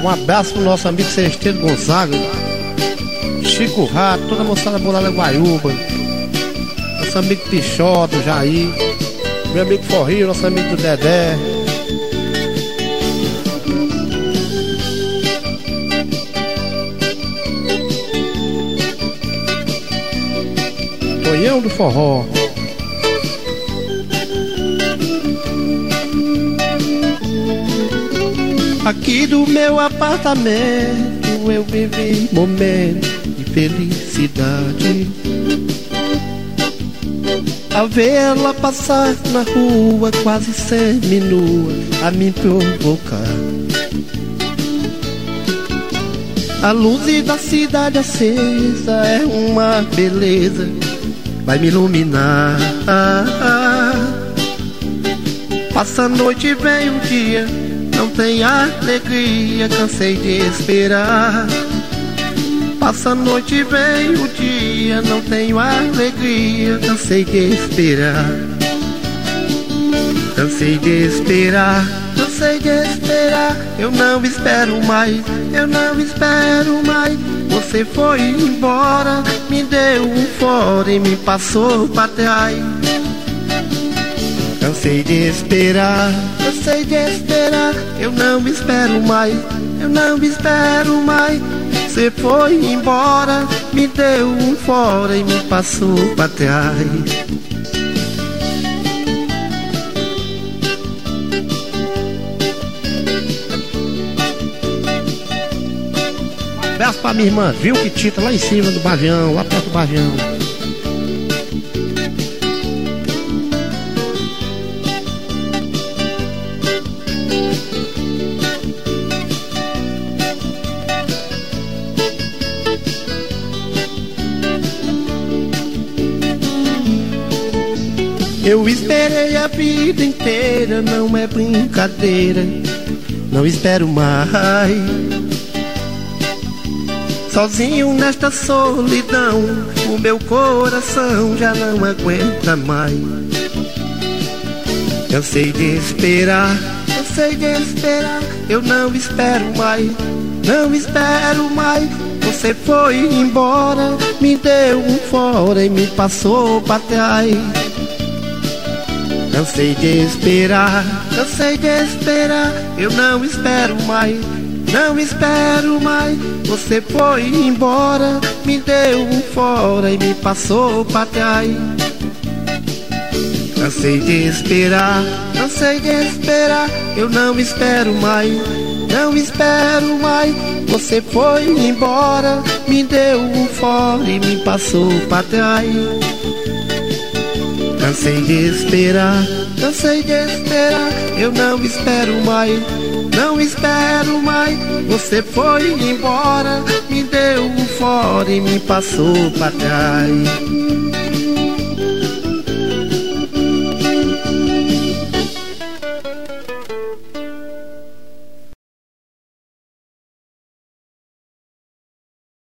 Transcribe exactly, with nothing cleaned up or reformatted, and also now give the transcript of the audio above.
Um abraço pro nosso amigo Celestino Gonzaga, Chico Rato, toda a moçada bolada Guaiúba, nosso amigo Pichota, Jair, meu amigo Forrinho, nosso amigo do Dedé. Tonhão do Forró. Aqui do meu apartamento eu vivi momentos de felicidade. A vê-la passar na rua quase seminua a me provocar. A luz da cidade acesa é uma beleza, vai me iluminar. Passa a noite e vem o dia, não tem alegria, cansei de esperar. Passa a noite e vem o dia, não tenho alegria, cansei de esperar. Cansei de esperar, cansei de esperar. Eu não espero mais, eu não espero mais. Você foi embora, me deu um fora e me passou pra trás. Cansei de esperar, cansei de esperar. Eu não espero mais, eu não espero mais. Você foi embora, me deu um fora e me passou pra trás. Um abraço pra minha irmã, viu que Tita lá em cima do Bavião, lá perto do Bavião. Eu esperei a vida inteira, não é brincadeira, não espero mais. Sozinho nesta solidão, o meu coração já não aguenta mais. Cansei de esperar, cansei de esperar. Eu não espero mais, não espero mais. Você foi embora, me deu um fora e me passou pra trás. Cansei de esperar, cansei de esperar. Eu não espero mais, não espero mais. Você foi embora, me deu um fora e me passou pra trás. Cansei de esperar, cansei de esperar. Eu não espero mais, não espero mais. Você foi embora, me deu um fora e me passou pra trás. Cansei de esperar, cansei de esperar. Eu não espero mais, não espero mais. Você foi embora, me deu um fora e me passou pra trás.